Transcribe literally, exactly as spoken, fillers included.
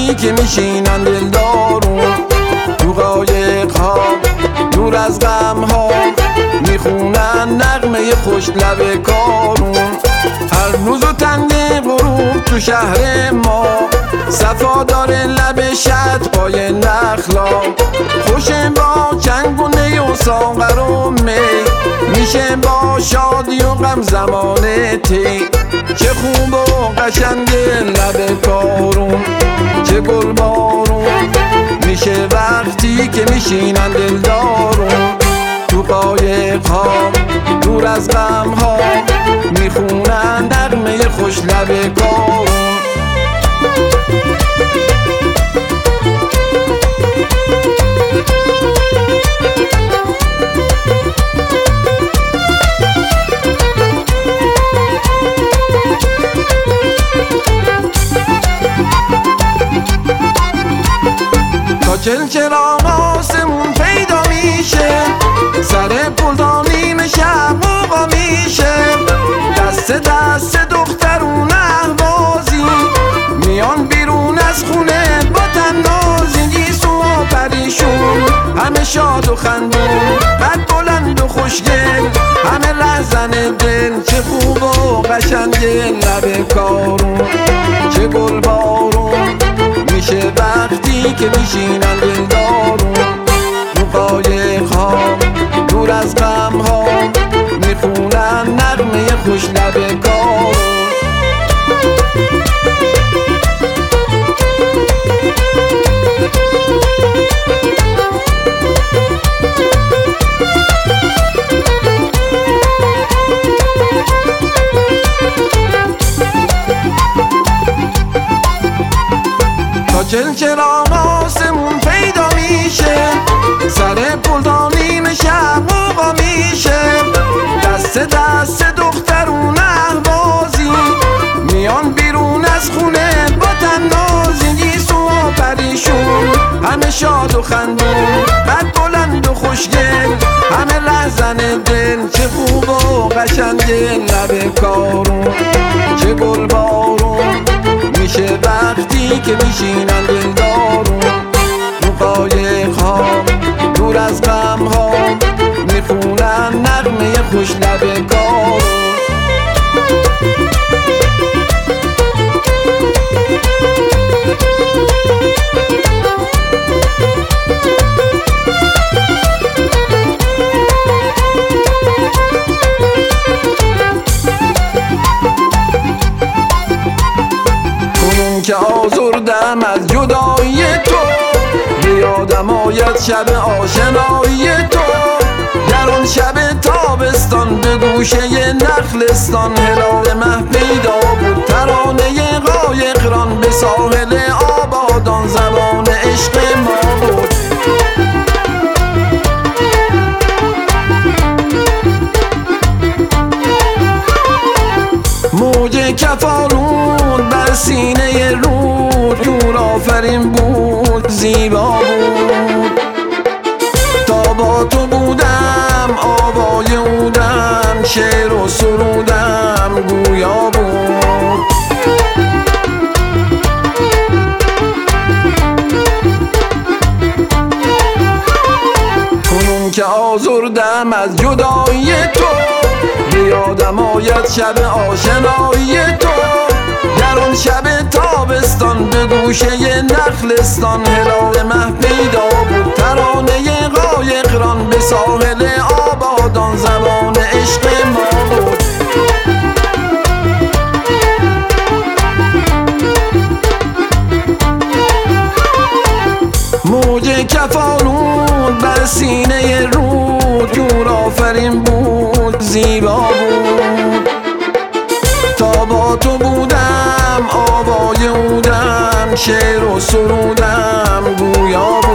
وقتی که میشینن دلدارون تو قایق ها دور از غم ها میخونن نغمه خوش لب کارون. هر روز و تنگ غروب تو شهر ما صفا داره لب شط پای نخلا، خوشه با چنگ و نی و ساغر و می، میشه با شادی و غم زمان تی. چه خوب و قشنگ لب کارون، چه گل بارون میشه وقتی که میشینن دلدارون تو قایق ها دور از غم ها میخونن نغمه خوش لب کارون. تا چلچراغ آسمون پیدا میشه، سر پلدانیم شب موقع میشه، دست دست دخترون اهوازی میان بیرون از خونه با تنازی. گیسو و پریشون همه شاد و خندون، قد بلند و خوشگل همه لحظن دل. چه خوب و قشنگ لب کارون، چه گل بارون میشه وقتی که میشینن دلدارون تو قایق ها دور از غم ها میخونن نغمه خوش لب کارون. تا چلچراغ آسمون پیدا میشه، سر پلدانیم شب موقع میشه، دست دست دخترون اهوازی میان بیرون از خونه با تنازی. گیسو و پریشون همه شاد و خندون، قد بلند و خوشگل همه لحظن دل. چه خوب و قشنگ لب کارون، چه گل بارون میشه وقتی که میشینن دلدارون تو قایق ها دور از غم ها میخونن نغمه خوش لب کارون. که آزردم از جدایی تو، بیادم آید شب آشنایی تو. در آن شب تابستان به گوشه نخلستان هلال مه پیدا بود، ترانه قایقران به ساحل آبادان زبان عشق ما بود. موج کفالون بر سینه رود جور آفرین بود، زیبا بود. تا با تو بودم آوای اودم، شعر و سرودم گویا بود. کنون که آزردم از جدایی تو، بیادم آید شب آشنایی تو. در آن شب تابستان به گوشه نخلستان هلال مه پیدا بود، ترانه قایقران به ساحل آبادان زبان عشق ما بود. موج کفالون بر سینه رود جور آفرین بود، زیبا بود. تا با تو بودم آوای اودم، شعر و سرودم گویا بود.